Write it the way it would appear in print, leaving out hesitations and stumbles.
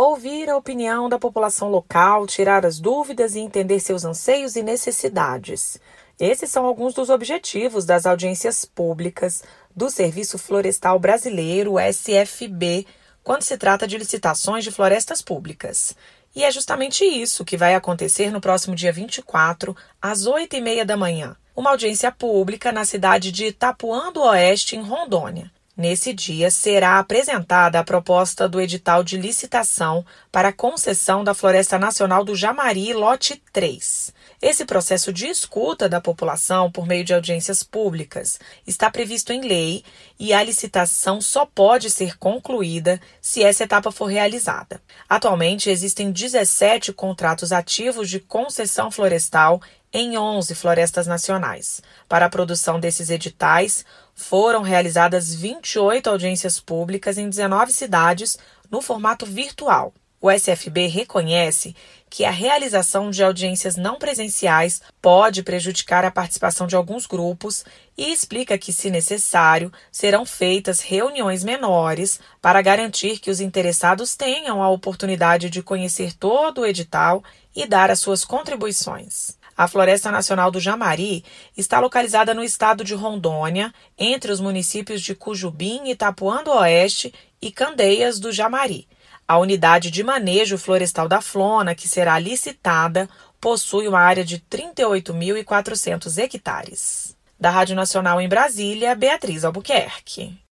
Ouvir a opinião da população local, tirar as dúvidas e entender seus anseios e necessidades. Esses são alguns dos objetivos das audiências públicas do Serviço Florestal Brasileiro, SFB, quando se trata de licitações de florestas públicas. E é justamente isso que vai acontecer no próximo dia 24, às 8h30 da manhã. Uma audiência pública na cidade de Itapuã do Oeste, em Rondônia. Nesse dia, será apresentada a proposta do edital de licitação para a concessão da Floresta Nacional do Jamari, lote 3. Esse processo de escuta da população por meio de audiências públicas está previsto em lei e a licitação só pode ser concluída se essa etapa for realizada. Atualmente, existem 17 contratos ativos de concessão florestal em 11 florestas nacionais. Para a produção desses editais, foram realizadas 28 audiências públicas em 19 cidades no formato virtual. O SFB reconhece que a realização de audiências não presenciais pode prejudicar a participação de alguns grupos e explica que, se necessário, serão feitas reuniões menores para garantir que os interessados tenham a oportunidade de conhecer todo o edital e dar as suas contribuições. A Floresta Nacional do Jamari está localizada no estado de Rondônia, entre os municípios de Cujubim, Itapuã do Oeste e Candeias do Jamari. A unidade de manejo florestal da Flona, que será licitada, possui uma área de 38.400 hectares. Da Rádio Nacional em Brasília, Beatriz Albuquerque.